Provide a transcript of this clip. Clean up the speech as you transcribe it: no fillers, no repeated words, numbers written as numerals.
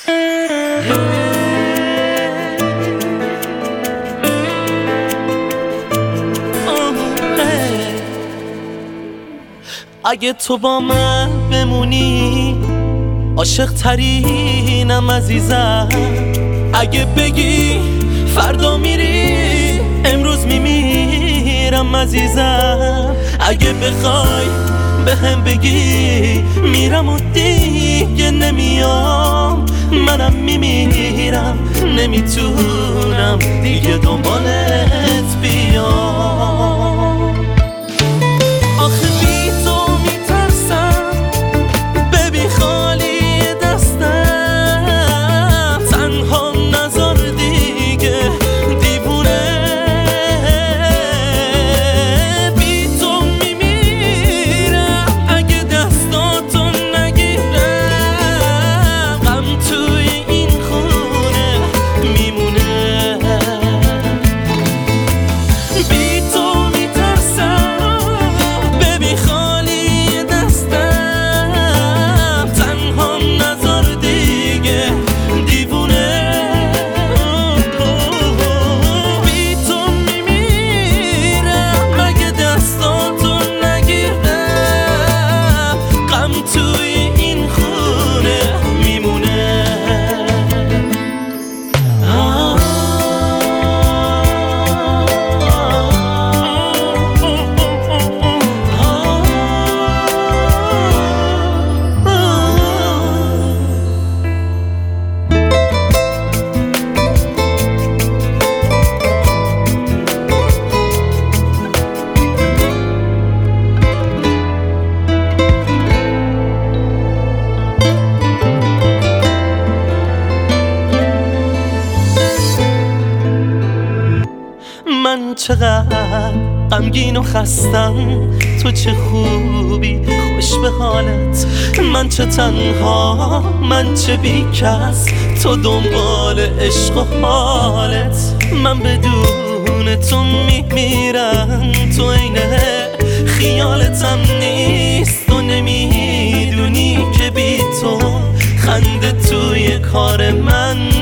اگه تو با من بمونی عاشق ترینم عزیزم، اگه بگی فردا میری امروز میمیرم عزیزم، اگه بخوای به هم بگی میرم و دیگه نمیام، منم میمیرم نمیتونم دیگه دنبالت بیام. آخه بی تو میترسم ببین خالی دستم، تنها نذار دیگه دیوونه، بی تو میمیرم اگه دستاتو نگیرم، غم توی این خونه میمونه. بی تو میترسم ببین خالی دستم، تنها نذار دیگه دیوونه، بی تو میمیرم اگه دستاتو نگیرم، غم توی این خونه میمونه. من چقدر غمگین و خستم، تو چه خوبی خوش به حالت، من چه تنها من چه بی کس، تو دنبال عشق و حالت، من بدون تو میمیرم، تو عینه خیالتم نیست، تو نمیدونی که بی تو خنده توی کار من